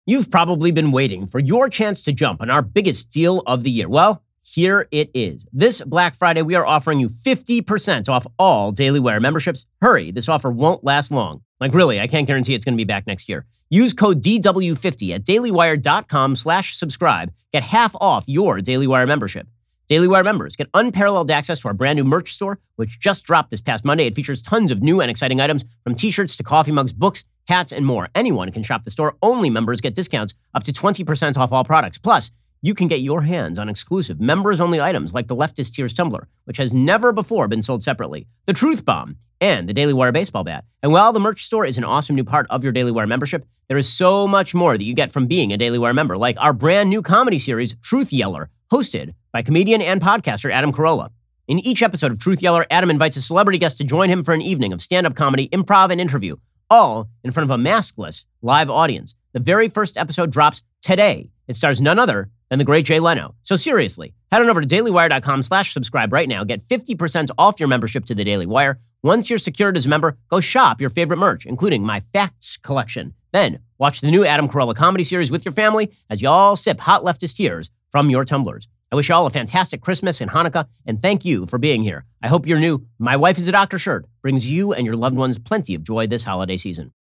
You've probably been waiting for your chance to jump on our biggest deal of the year. Well, here it is. This Black Friday, we are offering you 50% off all Daily Wire memberships. Hurry, this offer won't last long. Like really, I can't guarantee it's going to be back next year. Use code DW50 at dailywire.com/subscribe. Get half off your Daily Wire membership. Daily Wire members get unparalleled access to our brand new merch store, which just dropped this past Monday. It features tons of new and exciting items, from t-shirts to coffee mugs, books, hats, and more. Anyone can shop the store. Only members get discounts up to 20% off all products. Plus, you can get your hands on exclusive members-only items like the Leftist Tears tumbler, which has never before been sold separately, the Truth Bomb, and the Daily Wire baseball bat. And while the merch store is an awesome new part of your Daily Wire membership, there is so much more that you get from being a Daily Wire member, like our brand new comedy series, Truth Yeller, hosted by comedian and podcaster Adam Carolla. In each episode of Truth Yeller, Adam invites a celebrity guest to join him for an evening of stand-up comedy, improv, and interview, all in front of a maskless live audience. The very first episode drops today. It stars none other than the great Jay Leno. So seriously, head on over to dailywire.com/subscribe right now. Get 50% off your membership to the Daily Wire. Once you're secured as a member, go shop your favorite merch, including my Facts collection. Then watch the new Adam Carolla comedy series with your family as you all sip hot leftist tears from your tumblers. I wish you all a fantastic Christmas and Hanukkah, and thank you for being here. I hope your new My Wife is a Doctor shirt brings you and your loved ones plenty of joy this holiday season.